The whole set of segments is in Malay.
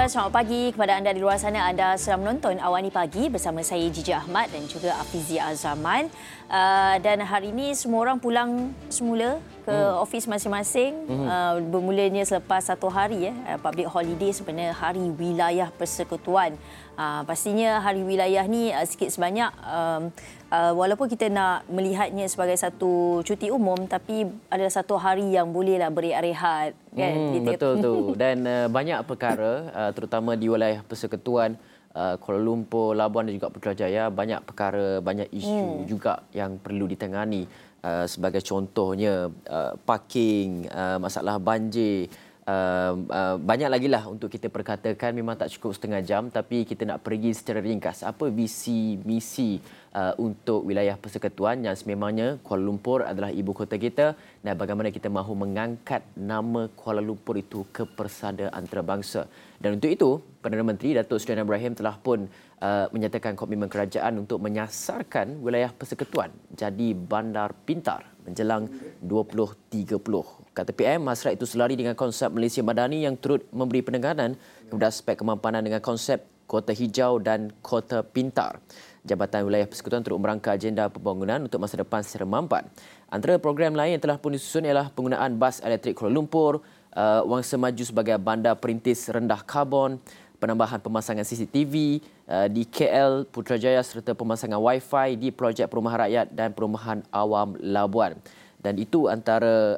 selamat pagi kepada anda di luar sana. Anda sedang menonton Awani Pagi bersama saya Gigi Ahmad dan juga Afizi Azaman. Dan hari ini semua orang pulang semula ke ofis masing-masing. Bermulanya selepas satu hari public holiday, sebenarnya Hari Wilayah Persekutuan. Pastinya hari wilayah ni sikit sebanyak walaupun kita nak melihatnya sebagai satu cuti umum, tapi adalah satu hari yang bolehlah berehat-rehat kan. Betul tu. Dan banyak perkara terutama di wilayah Persekutuan Kuala Lumpur, Labuan dan juga Putrajaya, banyak perkara, banyak isu juga yang perlu ditangani. Sebagai contohnya parking, masalah banjir. Banyak lagi lah untuk kita perkatakan. Memang tak cukup setengah jam, tapi kita nak pergi secara ringkas apa visi misi untuk wilayah Persekutuan yang sememangnya Kuala Lumpur adalah ibu kota kita, dan bagaimana kita mahu mengangkat nama Kuala Lumpur itu ke persada antarabangsa. Dan untuk itu Perdana Menteri Datuk Seri Anwar Ibrahim telah pun menyatakan komitmen kerajaan untuk menyasarkan wilayah Persekutuan jadi bandar pintar menjelang 2030. Kata PM, hasrat itu selari dengan konsep Malaysia Madani yang turut memberi penekanan kepada aspek kemampanan dengan konsep kota hijau dan kota pintar. Jabatan Wilayah Persekutuan turut merangka agenda pembangunan untuk masa depan secara mampan. Antara program lain yang telah pun disusun ialah penggunaan bas elektrik Kuala Lumpur, Wangsa Maju sebagai bandar perintis rendah karbon, penambahan pemasangan CCTV di KL, Putrajaya serta pemasangan Wi-Fi di projek perumahan rakyat dan perumahan awam Labuan. Dan itu antara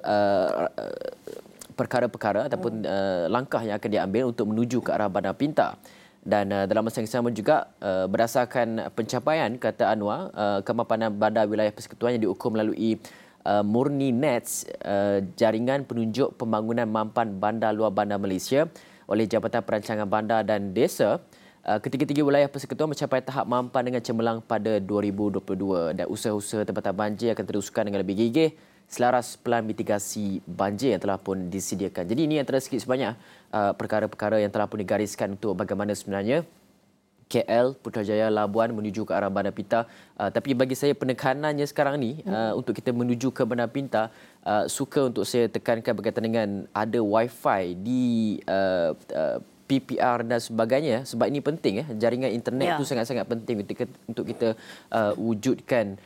perkara-perkara ataupun langkah yang akan diambil untuk menuju ke arah bandar pintar. Dan dalam masa yang sama juga, berdasarkan pencapaian, kata Anwar, kemapanan bandar wilayah Persekutuan yang diukur melalui Murni Nets, jaringan penunjuk pembangunan mampan bandar luar bandar Malaysia oleh Jabatan Perancangan Bandar dan Desa, ketiga-tiga wilayah Persekutuan mencapai tahap mampan dengan cemerlang pada 2022, dan usaha-usaha tempatan banjir akan teruskan dengan lebih gigih selaras pelan mitigasi banjir yang telah pun disediakan. Jadi ini antara sikit sebanyak perkara-perkara yang telah pun digariskan untuk bagaimana sebenarnya KL, Putrajaya, Labuan menuju ke arah bandar pintar. Tapi bagi saya penekanannya sekarang ni untuk kita menuju ke bandar pintar, suka untuk saya tekankan berkaitan dengan ada Wi-Fi di PPR dan sebagainya, sebab ini penting jaringan internet itu sangat-sangat penting untuk kita wujudkan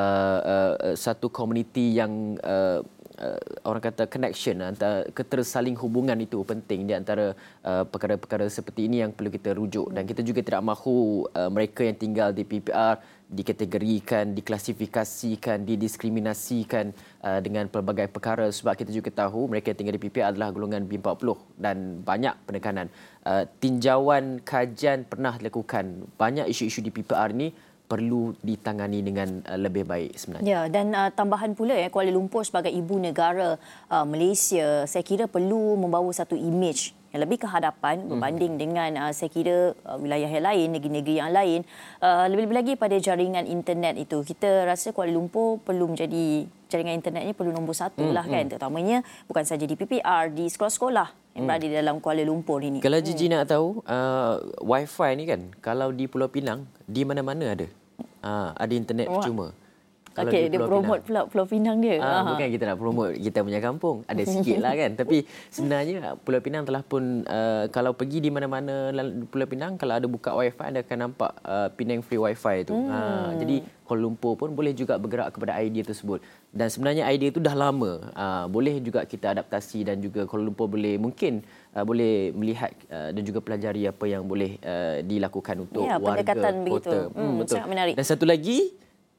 satu komuniti yang orang kata connection, antara ketersaling hubungan itu penting di antara perkara-perkara seperti ini yang perlu kita rujuk. Dan kita juga tidak mahu mereka yang tinggal di PPR dikategorikan, diklasifikasikan, didiskriminasikan dengan pelbagai perkara, sebab kita juga tahu mereka yang tinggal di PPR adalah golongan B40 dan banyak penekanan. Tinjauan kajian pernah dilakukan. Banyak isu-isu di PPR ini perlu ditangani dengan lebih baik sebenarnya. Ya, dan tambahan pula Kuala Lumpur sebagai ibu negara Malaysia, saya kira perlu membawa satu imej yang lebih ke hadapan berbanding dengan saya kira wilayah yang lain, negeri-negeri yang lain. Lebih-lebih lagi pada jaringan internet itu. Kita rasa Kuala Lumpur perlu menjadi, jaringan internetnya perlu nombor satu lah kan. Terutamanya bukan saja di PPR, di sekolah-sekolah yang berada di dalam Kuala Lumpur ini. Kalau Gigi nak tahu, Wi-Fi ni kan, kalau di Pulau Pinang, di mana-mana ada. Ada internet percuma. Okey, dia promote pula Pulau Pinang dia. Bukan kita nak promote kita punya kampung. Ada sikit lah kan. Tapi sebenarnya Pulau Pinang telah pun, kalau pergi di mana-mana Pulau Pinang, kalau ada buka Wi-Fi, anda akan nampak Penang Free Wi-Fi tu. Jadi Kuala Lumpur pun boleh juga bergerak kepada idea tersebut. Dan sebenarnya idea itu dah lama. Boleh juga kita adaptasi, dan juga Kuala Lumpur boleh mungkin boleh melihat dan juga pelajari apa yang boleh dilakukan untuk warga kota. Betul. Sangat menarik. Dan satu lagi,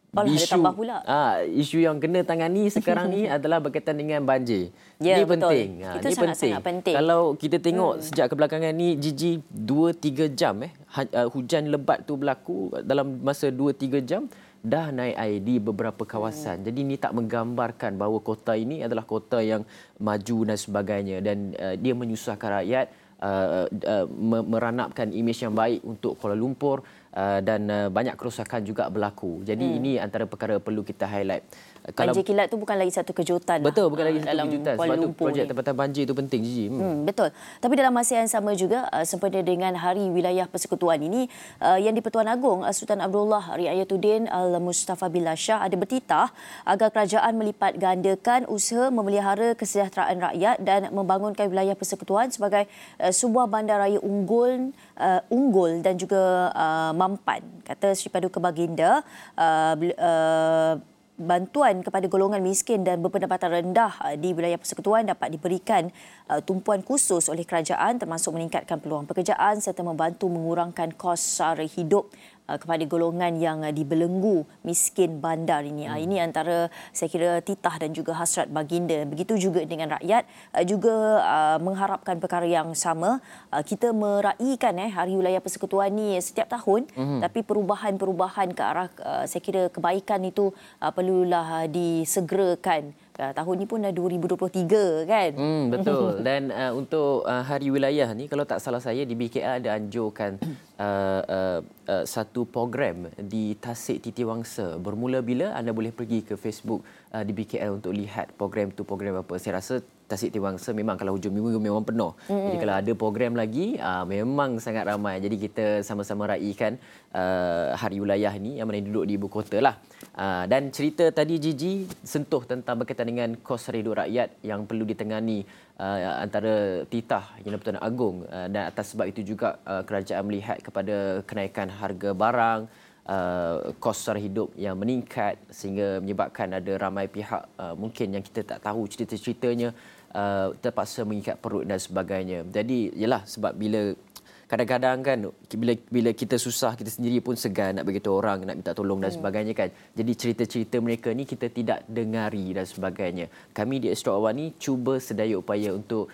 isu yang kena tangani sekarang ni adalah berkaitan dengan banjir. Ya, ini betul. penting. Itu ini sangat penting. Kalau kita tengok sejak kebelakangan ni, Gigi, 2-3 jam hujan lebat tu berlaku dalam masa 2-3 jam, dah naik air di beberapa kawasan. Jadi ini tak menggambarkan bahawa kota ini adalah kota yang maju dan sebagainya, dan dia menyusahkan rakyat, meranapkan imej yang baik untuk Kuala Lumpur, dan banyak kerosakan juga berlaku. Jadi ini antara perkara perlu kita highlight. Banjir kilat tu bukan lagi satu kejutan betul, bukan lagi satu dalam kejutan. Kuala Sebab tu Lumpur projek ni. tempatan banjir tu penting, Gigi. Betul. Tapi dalam masa yang sama juga sempena dengan Hari Wilayah Persekutuan ini, Yang di-Pertuan Agong Sultan Abdullah Riayatuddin Al-Mustafa Billah Shah ada bertitah agar kerajaan melipat gandakan usaha memelihara kesejahteraan rakyat dan membangunkan wilayah persekutuan sebagai sebuah bandaraya unggul dan juga mampan. Kata Sri Paduka Baginda, bantuan kepada golongan miskin dan berpendapatan rendah di wilayah persekutuan dapat diberikan tumpuan khusus oleh kerajaan, termasuk meningkatkan peluang pekerjaan serta membantu mengurangkan kos sara hidup kepada golongan yang dibelenggu miskin bandar ini. Ini antara saya kira titah dan juga hasrat baginda. Begitu juga dengan rakyat juga mengharapkan perkara yang sama. Kita meraihkan Hari Wilayah Persekutuan ni setiap tahun, tapi perubahan-perubahan ke arah saya kira kebaikan itu perlulah disegerakan. Tahun ni pun dah 2023 kan. Betul. Dan untuk Hari Wilayah ni, kalau tak salah saya, di BKL ada anjurkan satu program di Tasik Titiwangsa. Bermula bila? Anda boleh pergi ke Facebook di BKL untuk lihat program tu program apa. Saya rasa Tasik Titiwangsa memang kalau hujung minggu memang penuh. Jadi kalau ada program lagi, memang sangat ramai. Jadi kita sama-sama raikan Hari Wilayah ni yang mana duduk di ibu kota lah. Dan cerita tadi Gigi sentuh tentang berkaitan dengan kos sara hidup rakyat yang perlu ditengani antara titah Yang di-Pertuan Agong, dan atas sebab itu juga kerajaan melihat kepada kenaikan harga barang, kos sara hidup yang meningkat sehingga menyebabkan ada ramai pihak mungkin yang kita tak tahu cerita-ceritanya terpaksa mengikat perut dan sebagainya. Jadi yalah, sebab bila kadang-kadang kan bila kita susah, kita sendiri pun segan nak beritahu orang, nak minta tolong dan sebagainya kan. Jadi cerita-cerita mereka ni kita tidak dengari dan sebagainya. Kami di Astro Awal ni cuba sedaya upaya untuk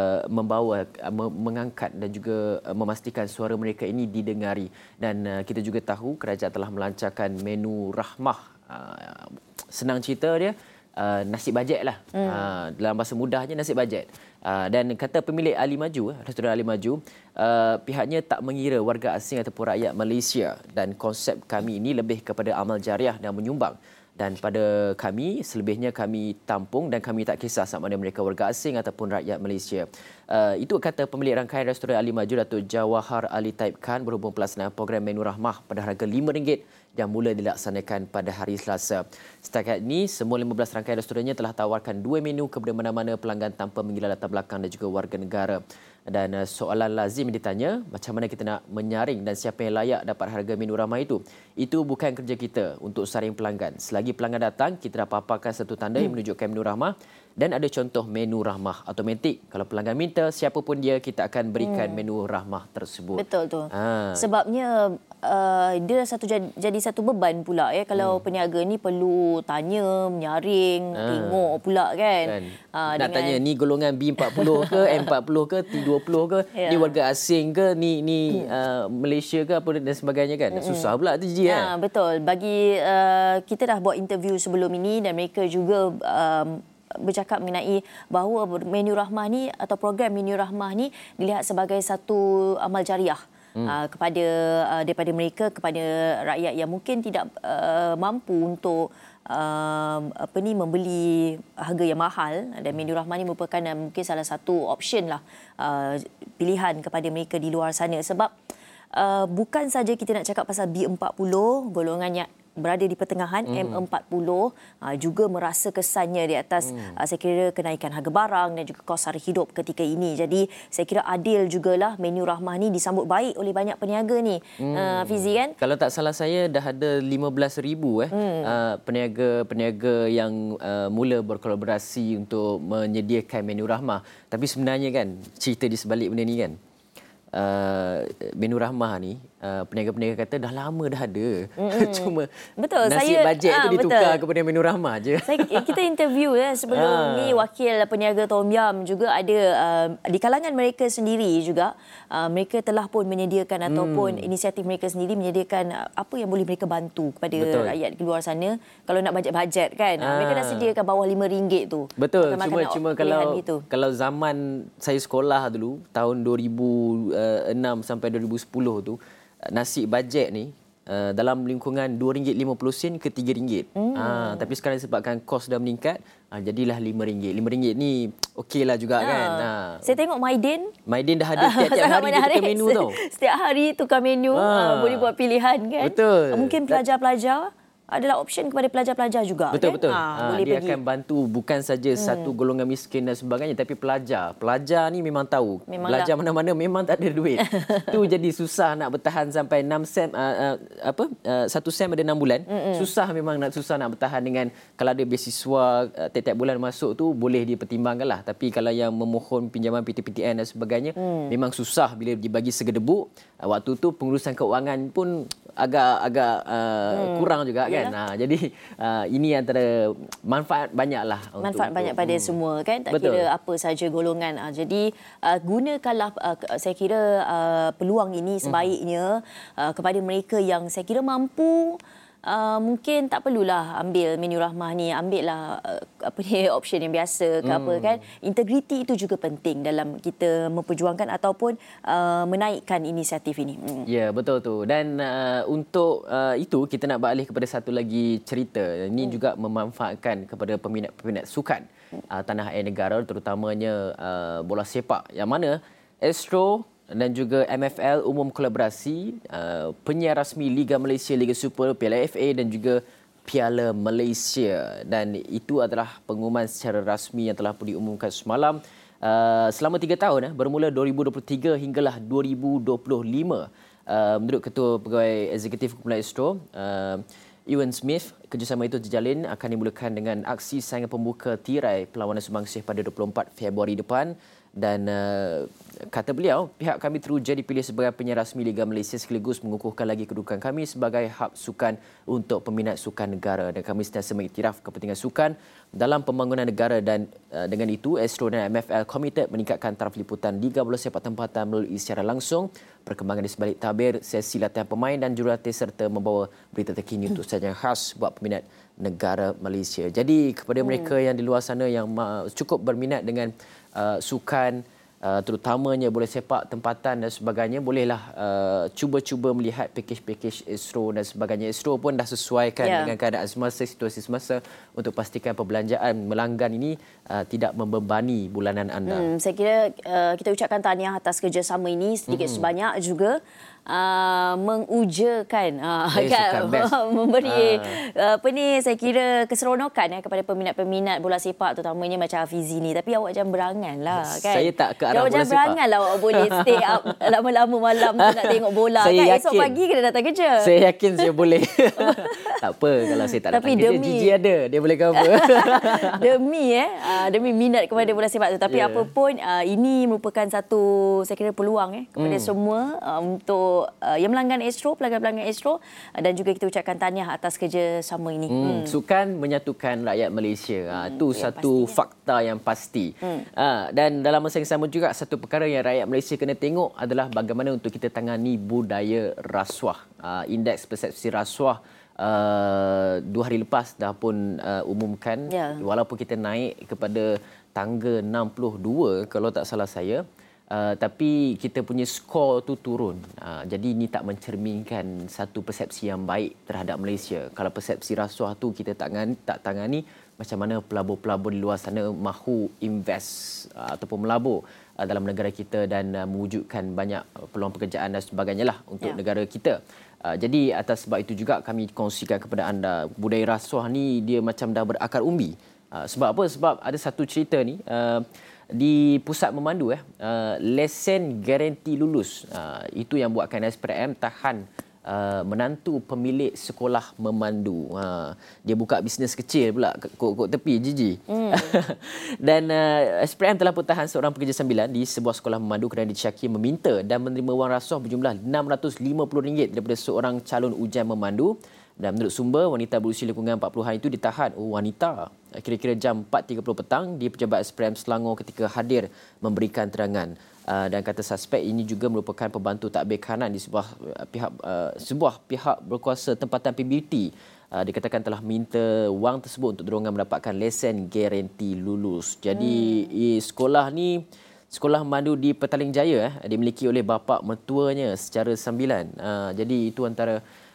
mengangkat dan juga memastikan suara mereka ini didengari. Dan kita juga tahu kerajaan telah melancarkan menu rahmah. Senang cerita dia, nasi bajet lah. Dalam bahasa mudahnya, nasi bajet. Dan kata pemilik Ali Maju, Restoran Ali Maju, pihaknya tak mengira warga asing ataupun rakyat Malaysia, dan konsep kami ini lebih kepada amal jariah dan menyumbang. Dan pada kami, selebihnya kami tampung dan kami tak kisah sama ada mereka warga asing ataupun rakyat Malaysia. Itu kata pemilik rangkaian Restoran Ali Maju, Datuk Jawahar Ali Taib Khan, berhubung pelaksanaan program menu rahmah pada harga RM5 yang mula dilaksanakan pada hari Selasa. Setakat ini, semua 15 rangkaian restorannya telah tawarkan 2 menu kepada mana-mana pelanggan tanpa mengira latar belakang dan juga warga negara. Dan soalan lazim ditanya, macam mana kita nak menyaring dan siapa yang layak dapat harga menu rahmah itu? Itu bukan kerja kita untuk saring pelanggan. Selagi pelanggan datang, kita dah paparkan satu tanda yang menunjukkan menu rahmah dan ada contoh menu rahmah automatik. Kalau pelanggan minta, siapa pun dia, kita akan berikan menu rahmah tersebut. Betul tu. Sebabnya dia jadi satu beban pula kalau peniaga ni perlu tanya, menyaring, tengok pula kan. Nak tanya ni golongan B40 ke, M40 ke, T20 ke, ni warga asing ke, ni Malaysia ke apa dan sebagainya kan. Susah pula tu Ji kan. Betul. Bagi kita dah buat interview sebelum ini dan mereka juga bercakap mengenai bahawa menu rahmah ni atau program menu rahmah ni dilihat sebagai satu amal jariah kepada daripada mereka kepada rakyat yang mungkin tidak mampu untuk membeli harga yang mahal, dan menu rahmah ni merupakan mungkin salah satu option lah, pilihan kepada mereka di luar sana. Sebab bukan saja kita nak cakap pasal B40 golongan yang berada di pertengahan, M40 juga merasa kesannya di atas saya kira kenaikan harga barang dan juga kos sara hidup ketika ini. Jadi saya kira adil jugalah menu rahmah ni disambut baik oleh banyak peniaga ni. Fizi kan? Kalau tak salah saya dah ada 15,000 peniaga-peniaga yang mula berkolaborasi untuk menyediakan menu rahmah. Tapi sebenarnya kan cerita di sebalik benda ni kan, menu rahmah ni peniaga-peniaga kata dah lama dah ada. Cuma betul, nasi bajet tu ditukar kepada menu rahmah je. Kita interview sebelum ni wakil peniaga Tom Yam juga ada di kalangan mereka sendiri juga mereka telah pun menyediakan ataupun inisiatif mereka sendiri menyediakan apa yang boleh mereka bantu kepada rakyat di luar sana. Kalau nak bajet-bajet kan, mereka dah sediakan bawah RM5 tu. Betul. Cuma kalau zaman saya sekolah dulu tahun 2006 sampai 2010 tu, nasi bajet ni dalam lingkungan RM2.50 ke RM3. Tapi sekarang disebabkan kos dah meningkat, jadilah RM5. RM5 ni okeylah juga kan. Saya tengok Maidin dah ada tiap-tiap hari dia tukar menu tau. Setiap hari tukar menu, boleh buat pilihan kan. Betul. Mungkin pelajar-pelajar adalah option kepada pelajar-pelajar juga. Betul-betul. Boleh Dia pergi. akan bantu bukan saja satu golongan miskin dan sebagainya, tapi pelajar. Pelajar ni memang tahu. Belajar mana-mana memang tak ada duit. Tu jadi susah nak bertahan sampai 6 sem 1 sem ada 6 bulan. Susah nak bertahan dengan kalau ada beasiswa tiap-tiap bulan masuk tu boleh dipertimbangkan lah. Tapi kalau yang memohon pinjaman PTPTN dan sebagainya memang susah bila dibagi segedebuk. Waktu tu pengurusan keuangan pun agak kurang juga kan. Jadi ini antara manfaat banyaklah. Manfaat banyak pada semua kan. Tak Betul. kira apa saja golongan. Jadi gunakanlah saya kira peluang ini sebaiknya kepada mereka yang saya kira mampu. Mungkin tak perlulah ambil menu rahmah ni, ambillah option yang biasa ke apa kan. Integriti itu juga penting dalam kita memperjuangkan ataupun menaikkan inisiatif ini. Ya, betul tu. Dan untuk itu kita nak beralih kepada satu lagi cerita. Ini juga memanfaatkan kepada peminat-peminat sukan tanah air negara, terutamanya bola sepak, yang mana Astro dan juga MFL umum kolaborasi penyiar rasmi Liga Malaysia, Liga Super, Piala FA dan juga Piala Malaysia. Dan itu adalah pengumuman secara rasmi yang telah pun diumumkan semalam. Selama 3 tahun, bermula 2023 hinggalah 2025. Menurut Ketua Pegawai Eksekutif Kumpulan Astro, Ewan Smith, kerjasama itu terjalin akan dimulakan dengan aksi saingan pembuka tirai perlawanan Sumbangsih pada 24 Februari depan. Dan kata beliau, pihak kami teruja dipilih sebagai penyiar rasmi Liga Malaysia sekaligus mengukuhkan lagi kedudukan kami sebagai hub sukan untuk peminat sukan negara. Dan kami sentiasa mengiktiraf kepentingan sukan dalam pembangunan negara, dan dengan itu Astro dan MFL komited meningkatkan taraf liputan Liga Bola Sepak Tempatan melalui secara langsung, perkembangan di sebalik tabir, sesi latihan pemain dan jurulatih, serta membawa berita terkini untuk sajian khas buat peminat negara Malaysia. Jadi kepada mereka yang di luar sana yang cukup berminat dengan sukan, terutamanya bola sepak tempatan dan sebagainya, bolehlah cuba-cuba melihat pakej-pakej Astro dan sebagainya. Astro pun dah sesuaikan dengan keadaan semasa, situasi semasa, untuk pastikan perbelanjaan melanggan ini tidak membebani bulanan anda. Saya kira kita ucapkan tahniah atas kerjasama ini sedikit sebanyak juga. Mengujakan kan, memberi saya kira keseronokan kepada peminat-peminat bola sepak, terutamanya macam Hafizi ni. Tapi awak jangan berangan lah kan. Saya tak ke arah bola sepak. Jangan berangan lah awak boleh stay up lama-lama malam tu nak tengok bola Saya kan. yakin, esok pagi kena datang kerja. Saya yakin saya boleh. Tak apa kalau saya tak datang kerja, Gigi ada, dia boleh cover. Demi minat kepada bola sepak tu. Tapi apa pun ini merupakan satu saya kira peluang kepada semua untuk yang melanggan Astro, pelanggan-pelanggan Astro, dan juga kita ucapkan tahniah atas kerjasama ini. Sukan menyatukan rakyat Malaysia. Itu satu fakta yang pasti. Dan dalam masa yang sama juga, satu perkara yang rakyat Malaysia kena tengok adalah bagaimana untuk kita tangani budaya rasuah. Indeks persepsi rasuah 2 hari lepas dah pun umumkan. Walaupun kita naik kepada tangga 62 kalau tak salah saya, tapi kita punya skor tu turun. Jadi ini tak mencerminkan satu persepsi yang baik terhadap Malaysia. Kalau persepsi rasuah tu kita tak tangani, macam mana pelabur-pelabur di luar sana mahu invest ataupun melabur dalam negara kita dan mewujudkan banyak peluang pekerjaan dan sebagainya lah untuk negara kita. Jadi atas sebab itu juga kami kongsikan kepada anda, budaya rasuah ni dia macam dah berakar umbi. Sebab apa? Sebab ada satu cerita ni, di pusat memandu lesen garanti lulus, itu yang buatkan SPRM tahan menantu pemilik sekolah memandu. Dia buka bisnes kecil pula kok tepi Gigi. Dan SPRM telah pun tahan seorang pekerja sambilan di sebuah sekolah memandu kerana disyaki meminta dan menerima wang rasuah berjumlah RM650 daripada seorang calon ujian memandu. Dan menurut sumber, wanita berusia lingkungan 40-an itu ditahan. Wanita. Kira-kira jam 4.30 petang di pejabat SPRM Selangor ketika hadir memberikan terangan. Dan kata suspek ini juga merupakan pembantu tadbir kanan di sebuah pihak berkuasa tempatan PBT. Dikatakan telah minta wang tersebut untuk dorongan mendapatkan lesen garanti lulus. Jadi sekolah ni, sekolah memandu di Petaling Jaya, dimiliki oleh bapa mertuanya secara sambilan. Jadi itu antara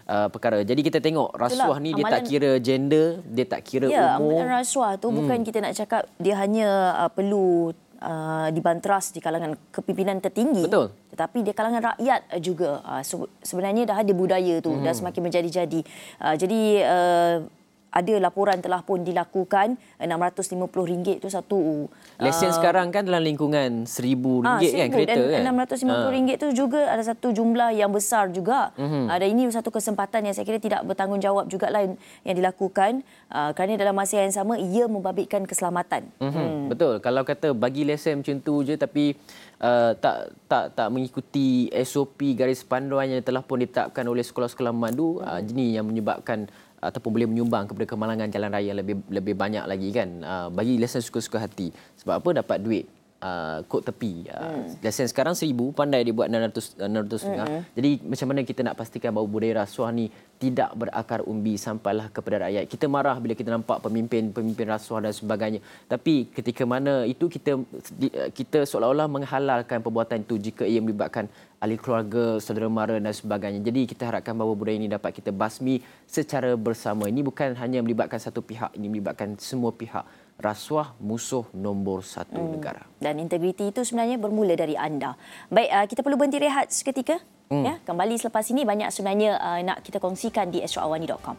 perkara. Jadi kita tengok rasuah ni dia tak kira gender, dia tak kira umur. Amalan rasuah tu bukan kita nak cakap dia hanya perlu dibanteras di kalangan kepimpinan tertinggi. Betul. Tetapi di kalangan rakyat juga. Sebenarnya dah ada budaya tu, dah semakin menjadi-jadi. Jadi ada laporan telah pun dilakukan RM650 tu satu. Lesen sekarang kan dalam lingkungan RM1,000 kan kereta kan. Dan RM650 tu juga ada satu jumlah yang besar juga. Dan ini satu kesempatan yang saya kira tidak bertanggungjawab juga lain yang dilakukan kerana dalam masa yang sama ia membabitkan keselamatan. Betul. Kalau kata bagi lesen macam tu je tapi tak mengikuti SOP garis panduan yang telah pun ditetapkan oleh sekolah-sekolah memandu, ini yang menyebabkan ataupun boleh menyumbang kepada kemalangan jalan raya lebih banyak lagi kan. Bagi lesen suka-suka hati. Sebab apa? Dapat duit kod tepi. Lesen sekarang RM1,000, pandai dia buat 600. Jadi macam mana kita nak pastikan bahawa budaya rasuah ni tidak berakar umbi sampailah kepada rakyat. Kita marah bila kita nampak pemimpin rasuah dan sebagainya. Tapi ketika mana itu kita seolah-olah menghalalkan perbuatan itu jika ia melibatkan ahli keluarga, saudara mara dan sebagainya. Jadi kita harapkan bahawa budaya ini dapat kita basmi secara bersama. Ini bukan hanya melibatkan satu pihak, ini melibatkan semua pihak. Rasuah musuh nombor satu negara. Dan integriti itu sebenarnya bermula dari anda. Baik, kita perlu berhenti rehat seketika. Ya, kembali selepas ini banyak sebenarnya nak kita kongsikan di astroawani.com.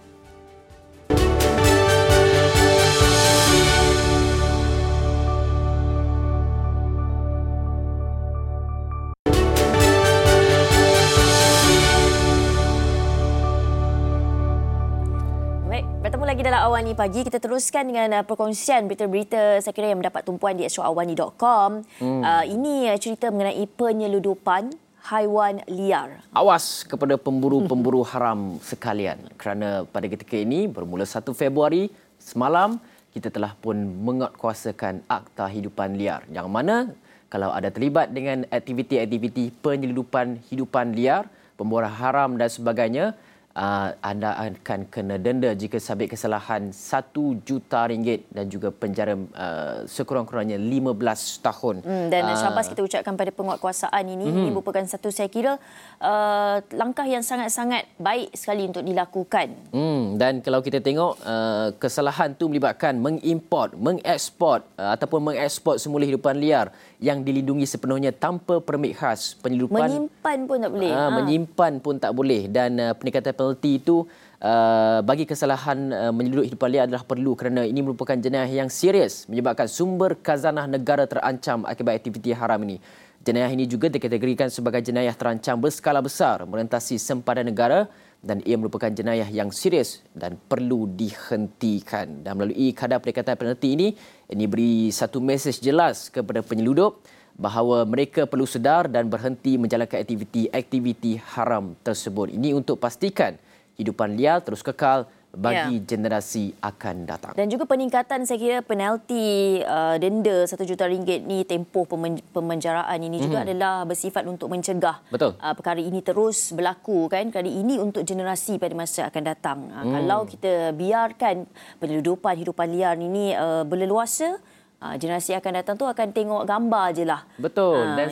Bertemu lagi dalam Awani Pagi. Kita teruskan dengan perkongsian berita-berita saya kira yang mendapat tumpuan di astroawani.com. Ini cerita mengenai penyeludupan haiwan liar. Awas kepada pemburu-pemburu haram sekalian. Kerana pada ketika ini, bermula 1 Februari semalam, kita telah pun menguatkuasakan Akta Hidupan Liar. Yang mana kalau ada terlibat dengan aktiviti-aktiviti penyeludupan hidupan liar, pemburuan haram dan sebagainya, anda akan kena denda jika sabit kesalahan RM1 juta dan juga penjara sekurang-kurangnya 15 tahun. Dan syabas kita ucapkan pada penguatkuasaan ini. Ini merupakan satu saya kira langkah yang sangat-sangat baik sekali untuk dilakukan. Dan kalau kita tengok kesalahan itu melibatkan mengimport, mengeksport ataupun mengeksport semula hidupan liar yang dilindungi sepenuhnya tanpa permit khas. Penyeludupan menyimpan pun tak boleh. Menyimpan pun tak boleh. Dan peningkatan penalti itu bagi kesalahan menyeludup hidupan liar adalah perlu kerana ini merupakan jenayah yang serius menyebabkan sumber khazanah negara terancam akibat aktiviti haram ini. Jenayah ini juga dikategorikan sebagai jenayah terancam berskala besar merentasi sempadan negara dan ia merupakan jenayah yang serius dan perlu dihentikan. Dan melalui kadar peningkatan penalti ini beri satu mesej jelas kepada penyeludup bahawa mereka perlu sedar dan berhenti menjalankan aktiviti haram tersebut. Ini untuk pastikan hidupan liar terus kekal bagi generasi akan datang. Dan juga peningkatan saya kira penalti denda RM1 juta ni, tempoh pemenjaraan ini juga adalah bersifat untuk mencegah perkara ini terus berlaku kan. Kerana ini untuk generasi pada masa akan datang. Kalau kita biarkan penyeludupan hidupan liar ini berleluasa, generasi akan datang tu akan tengok gambar je lah. Betul. Dan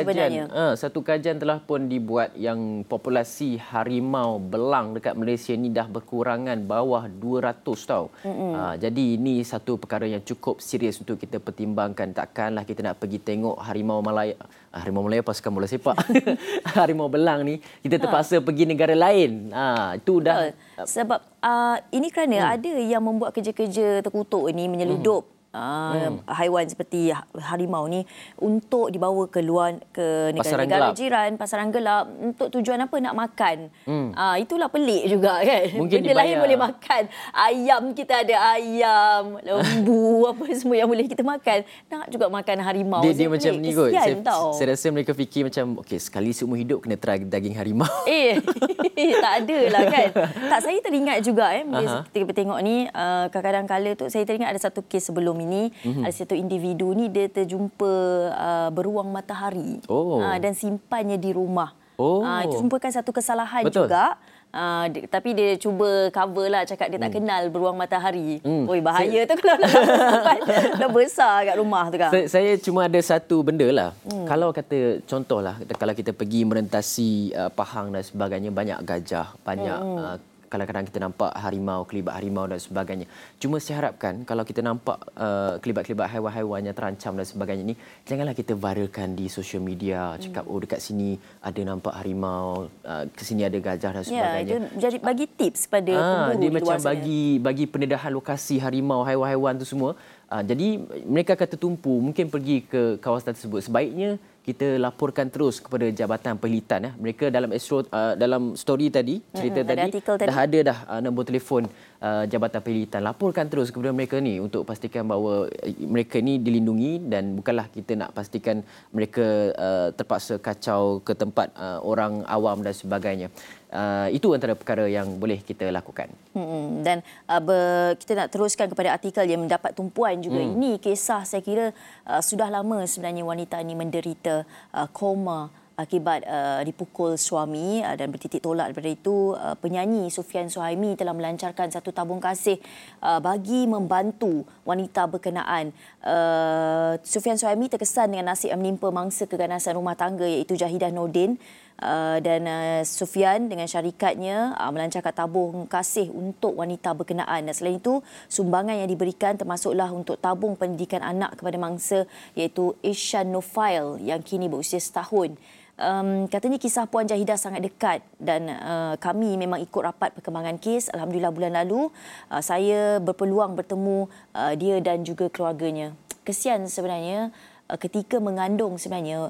satu kajian telah pun dibuat yang populasi harimau belang dekat Malaysia ni dah berkurangan bawah 200 tau. Jadi ini satu perkara yang cukup serius untuk kita pertimbangkan. Takkanlah kita nak pergi tengok harimau Malaya pasukan bola sepak. Harimau belang ni kita terpaksa pergi negara lain. Itu dah sebab ini kerana ada yang membuat kerja-kerja terkutuk ini, menyeludup haiwan seperti harimau ni untuk dibawa ke luar, ke negara-negara jiran, pasaran gelap, untuk tujuan apa? Nak makan. Itulah pelik juga kan. Mungkin benda lain boleh makan. Ayam, kita ada ayam, lembu, apa semua yang boleh kita makan. Nak juga makan harimau. Dia macam ni kot. Saya rasa mereka fikir macam, okey, sekali seumur hidup kena try daging harimau. Tak ada lah kan. Tak, saya teringat juga ketika tengok ni, kadang-kadang kala tu saya teringat ada satu kes sebelum ini, ada satu individu ni dia terjumpa beruang matahari dan simpannya di rumah. Itu merupakan satu kesalahan juga Tapi dia cuba cover lah, cakap dia tak kenal beruang matahari. Oi, bahaya tu kalau sampai dah besar kat rumah tu kan. Saya cuma ada satu benda lah. Kalau kata contohlah, kalau kita pergi merentasi Pahang dan sebagainya, banyak gajah, banyak kadang-kadang kita nampak harimau, kelibat harimau dan sebagainya. Cuma saya harapkan kalau kita nampak kelibat-kelibat haiwan-haiwan yang terancam dan sebagainya ni, janganlah kita viralkan di social media, cakap dekat sini ada nampak harimau, ke sini ada gajah dan sebagainya. Ya, itu jadi bagi tips pada pemburu dia di luar macam sana. bagi pendedahan lokasi harimau, haiwan-haiwan tu semua. Jadi mereka akan tertumpu, mungkin pergi ke kawasan tersebut. Sebaiknya kita laporkan terus kepada Jabatan Penglihatan. Mereka dalam story tadi, cerita tadi, dah ada nombor telefon Jabatan Penglihatan. Laporkan terus kepada mereka ni untuk pastikan bahawa mereka ni dilindungi dan bukanlah kita nak pastikan mereka terpaksa kacau ke tempat orang awam dan sebagainya. Itu antara perkara yang boleh kita lakukan. Dan kita nak teruskan kepada artikel yang mendapat tumpuan juga. Ini kisah saya kira sudah lama sebenarnya wanita ini menderita koma akibat dipukul suami dan bertitik tolak daripada itu. Penyanyi Sufian Suhaimi telah melancarkan satu tabung kasih bagi membantu wanita berkenaan. Sufian Suhaimi terkesan dengan nasib yang menimpa mangsa keganasan rumah tangga iaitu Jahidah Nordin. Dan Sufian dengan syarikatnya melancarkan tabung kasih untuk wanita berkenaan. Dan selain itu, sumbangan yang diberikan termasuklah untuk tabung pendidikan anak kepada mangsa iaitu Ishan Nofail yang kini berusia setahun. Katanya kisah Puan Jahidah sangat dekat dan kami memang ikut rapat perkembangan kes. Alhamdulillah bulan lalu saya berpeluang bertemu dia dan juga keluarganya. Kesian sebenarnya ketika mengandung sebenarnya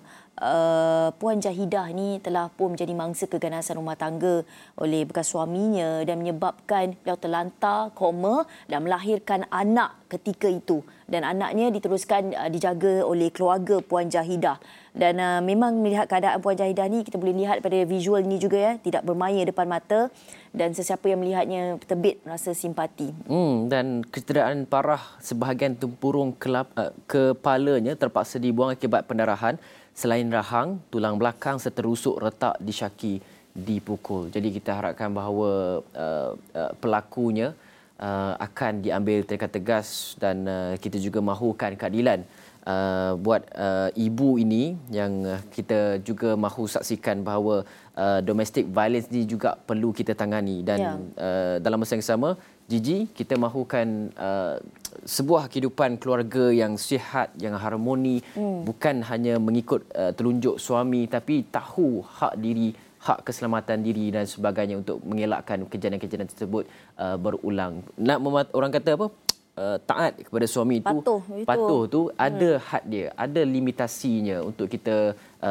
Puan Jahidah ni telah pun menjadi mangsa keganasan rumah tangga oleh bekas suaminya dan menyebabkan beliau terlantar, koma dan melahirkan anak ketika itu. Dan anaknya diteruskan dijaga oleh keluarga Puan Jahidah. Dan memang melihat keadaan Puan Jahidah ni, kita boleh lihat pada visual ni juga ya, tidak bermaya depan mata dan sesiapa yang melihatnya terbit rasa simpati. Dan kecederaan parah, sebahagian tempurung kepalanya terpaksa dibuang akibat pendarahan. Selain rahang, tulang belakang serta rusuk retak disyaki dipukul. Jadi kita harapkan bahawa pelakunya akan diambil tindakan tegas dan kita juga mahukan keadilan buat ibu ini yang kita juga mahu saksikan bahawa domestic violence ni juga perlu kita tangani dan dalam masa yang sama Gigi, kita mahukan sebuah kehidupan keluarga yang sihat, yang harmoni, bukan hanya mengikut telunjuk suami tapi tahu hak diri, hak keselamatan diri dan sebagainya untuk mengelakkan kejadian-kejadian tersebut berulang. Orang kata apa? Taat kepada suami itu, patuh tu ada had dia, ada limitasinya untuk kita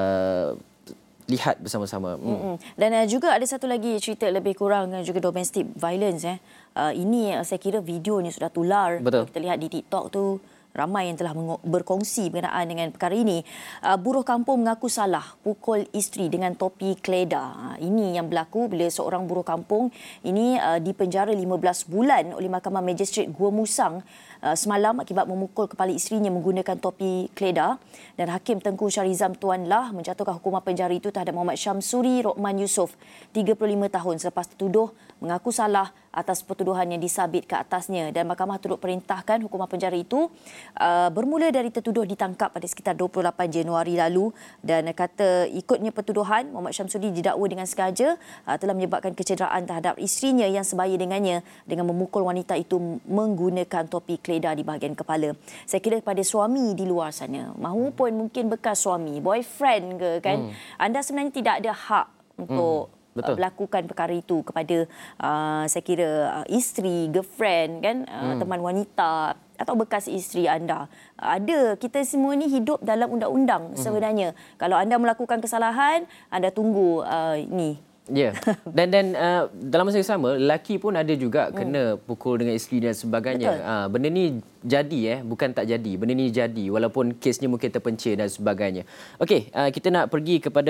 lihat bersama-sama. Dan juga ada satu lagi cerita lebih kurang juga domestic violence. Ini saya kira videonya sudah tular. Betul. Kita lihat di TikTok tu ramai yang telah berkongsi berkenaan dengan perkara ini. Buruh kampung mengaku salah pukul isteri dengan topi keledar. Ini yang berlaku bila seorang buruh kampung ini dipenjara 15 bulan oleh Mahkamah Magistrate Gua Musang semalam akibat memukul kepala isterinya menggunakan topi keledar. Dan Hakim Tengku Syarizam Tuan Lah menjatuhkan hukuman penjara itu terhadap Muhammad Syamsuri Rokman Yusof 35 tahun selepas tertuduh mengaku salah atas pertuduhan yang disabit ke atasnya. Dan mahkamah turut perintahkan hukuman penjara itu bermula dari tertuduh ditangkap pada sekitar 28 Januari lalu. Dan kata ikutnya pertuduhan, Muhammad Syamsuri didakwa dengan sengaja telah menyebabkan kecederaan terhadap isterinya yang sebaya dengannya dengan memukul wanita itu menggunakan topi keledar di bahagian kepala. Saya kira kepada suami di luar sana, mahupun mungkin bekas suami, boyfriend ke kan, anda sebenarnya tidak ada hak untuk melakukan perkara itu kepada saya kira isteri, girlfriend kan, teman wanita atau bekas isteri anda. Kita semua ni hidup dalam undang-undang sebenarnya. Kalau anda melakukan kesalahan, anda tunggu ni. Ya. Dan dalam masa yang sama, lelaki pun ada juga kena pukul dengan isteri dan sebagainya. Benda ni jadi bukan tak jadi. Benda ni jadi walaupun kesnya mungkin terpencil dan sebagainya. Okey, kita nak pergi kepada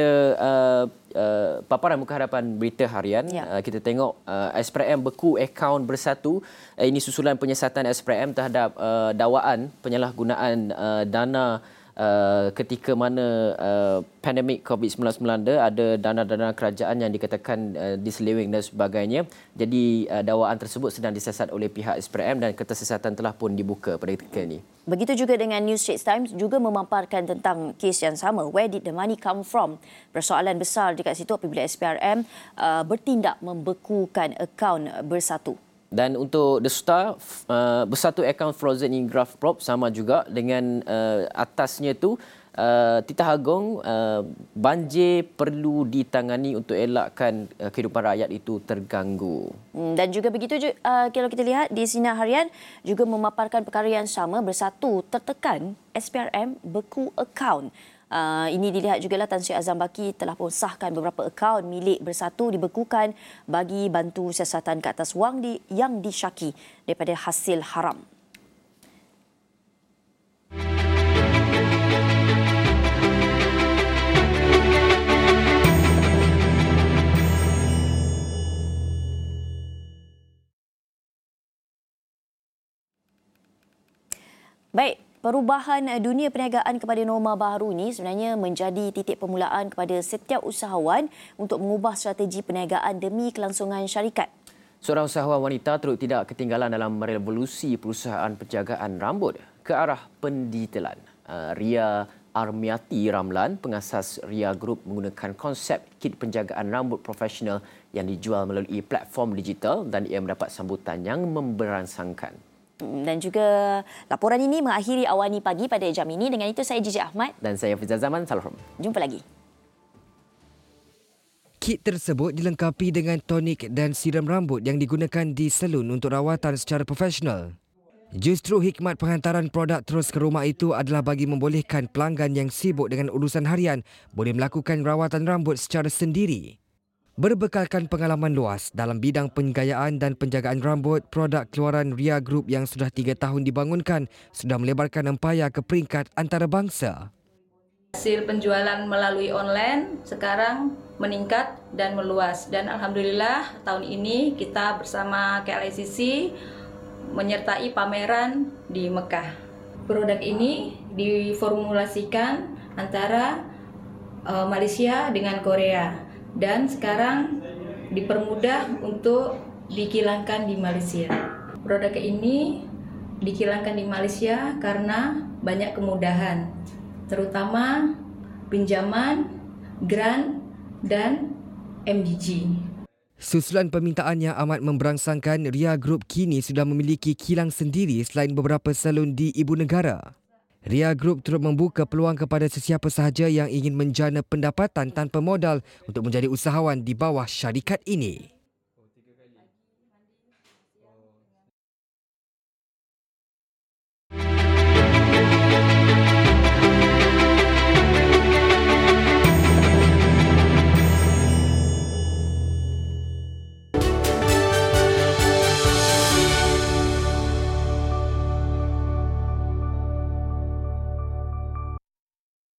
paparan muka hadapan berita harian. Kita tengok SPRM beku akaun bersatu. Ini susulan penyiasatan SPRM terhadap dakwaan penyalahgunaan dana ketika mana pandemik COVID-19 melanda, ada dana-dana kerajaan yang dikatakan diseleweng dan sebagainya. Jadi dakwaan tersebut sedang disiasat oleh pihak SPRM dan kertas siasatan telah pun dibuka pada ketika ini. Begitu juga dengan New Straits Times juga memaparkan tentang kes yang sama. Where did the money come from? Persoalan besar dekat situ apabila SPRM bertindak membekukan akaun Bersatu. Dan untuk The Star, Bersatu akaun frozen in Graph Prop sama juga dengan atasnya tu titah agung banjir perlu ditangani untuk elakkan kehidupan rakyat itu terganggu. Dan juga begitu kalau kita lihat di Sinar Harian juga memaparkan perkara yang sama. Bersatu tertekan SPRM beku akaun. Ini dilihat juga Tan Sri Azam Baki telah pun sahkan beberapa akaun milik Bersatu dibekukan bagi bantu siasatan ke atas wang yang disyaki daripada hasil haram. Baik. Perubahan dunia perniagaan kepada norma baru ini sebenarnya menjadi titik permulaan kepada setiap usahawan untuk mengubah strategi perniagaan demi kelangsungan syarikat. Seorang usahawan wanita turut tidak ketinggalan dalam merevolusi perusahaan penjagaan rambut ke arah pendigitalan. Ria Armiati Ramlan, pengasas Ria Group, menggunakan konsep kit penjagaan rambut profesional yang dijual melalui platform digital dan ia mendapat sambutan yang memberangsangkan. Dan juga laporan ini mengakhiri Awani Pagi pada jam ini. Dengan itu saya Jijik Ahmad. Dan saya Fizal Zaman. Salam. Jumpa lagi. Kit tersebut dilengkapi dengan tonik dan siram rambut yang digunakan di salon untuk rawatan secara profesional. Justru hikmat penghantaran produk terus ke rumah itu adalah bagi membolehkan pelanggan yang sibuk dengan urusan harian boleh melakukan rawatan rambut secara sendiri. Berbekalkan pengalaman luas dalam bidang penggayaan dan penjagaan rambut, produk keluaran Ria Group yang sudah 3 tahun dibangunkan sudah melebarkan empayar ke peringkat antarabangsa. Hasil penjualan melalui online sekarang meningkat dan meluas. Dan Alhamdulillah tahun ini kita bersama KLICC menyertai pameran di Mekah. Produk ini diformulasikan antara Malaysia dengan Korea. Dan sekarang dipermudah untuk dikilangkan di Malaysia. Produk ini dikilangkan di Malaysia karena banyak kemudahan, terutama pinjaman, grant, dan MDG. Susulan permintaan yang amat memberangsangkan, Ria Group kini sudah memiliki kilang sendiri selain beberapa salon di ibu negara. Ria Group turut membuka peluang kepada sesiapa sahaja yang ingin menjana pendapatan tanpa modal untuk menjadi usahawan di bawah syarikat ini.